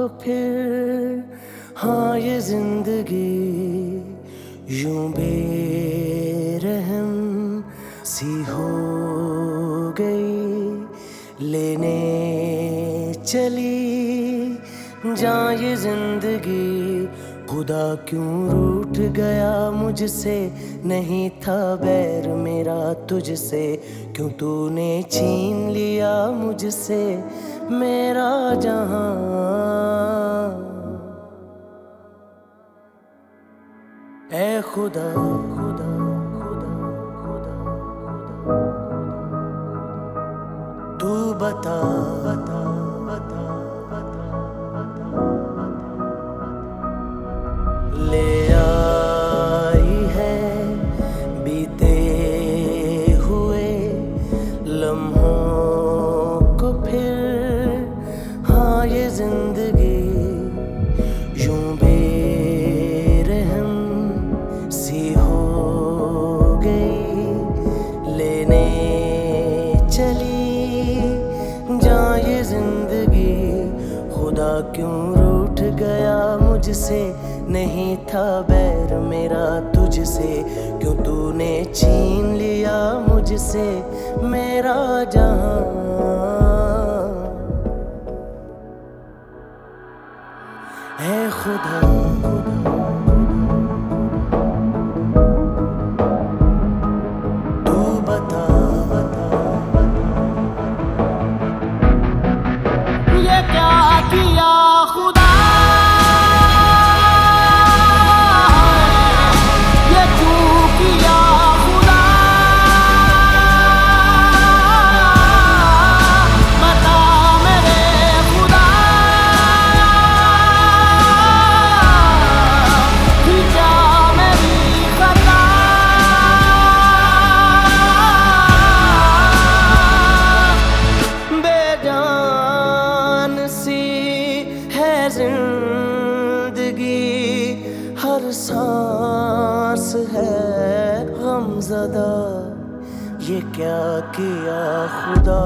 फिर हाँ ये जिंदगी यूं बेरहम सी हो गई, लेने चली जान ये जिंदगी। खुदा क्यों रूठ गया मुझसे, नहीं था बैर मेरा तुझसे, क्यों तूने छीन लिया मुझसे मेरा जहां। ऐ खुदा खुदा खुदा खुदा खुदा, तू बता बता बता बता बता बता। ले आई है बीते हुए लम्हों को फिर हाँ ये जिंदगी यूं बेरहम सी हो गई, लेने चली जान ये जिंदगी। खुदा क्यों रूठ गया मुझसे, नहीं था बैर मेरा तुझसे, क्यों तूने छीन लिया मुझसे मेरा जहां। ऐ खुदा खुदा तू बता बता ये क्या किया खुदा, ये क्यों किया खुदा, बता मेरे खुदा, थी क्या मेरी खता। बेजान सी है जिंदगी, हर सांस है गमज़दा, ये क्या किया खुदा,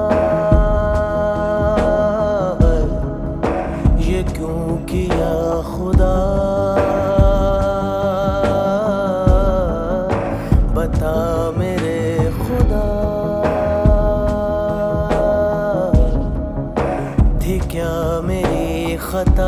ये क्यों किया खुदा, बता मेरे खुदा, थी क्या मेरी खता।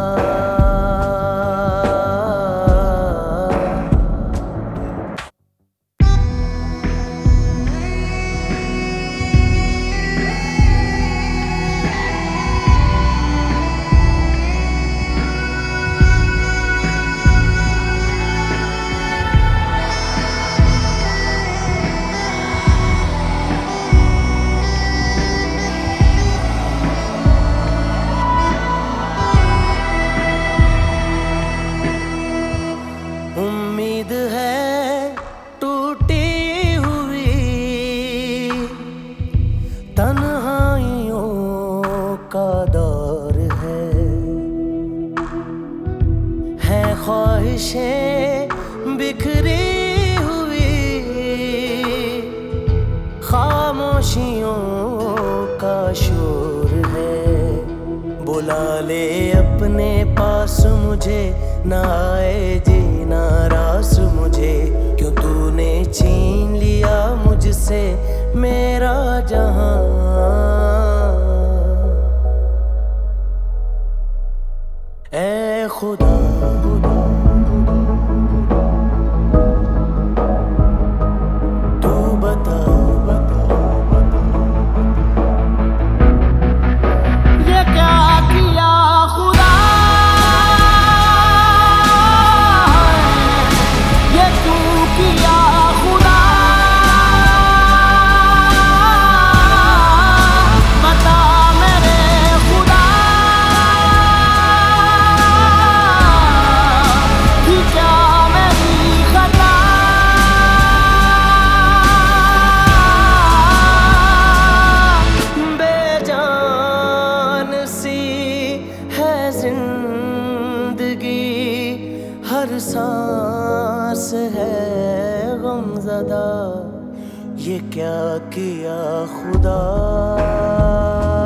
उम्मीद है टूटी हुई, तन्हाइयों का दौर है ख्वाहिशें बिखरी हुई, खामोशियों का शोर है। बुला ले अपने पास मुझे, ना आए जीना रास मुझे, क्यों तूने छीन लिया मुझसे मेरा जहां। ऐ खुदा खुदा तू बता बता बता, ये क्या किया खुदा, ये क्यों किया खुदा, बता मेरे खुदा, थी क्या मेरी खता। बेजान सी है जिंदगी, हर सांस है गमज़दा, ये क्या किया खुदा।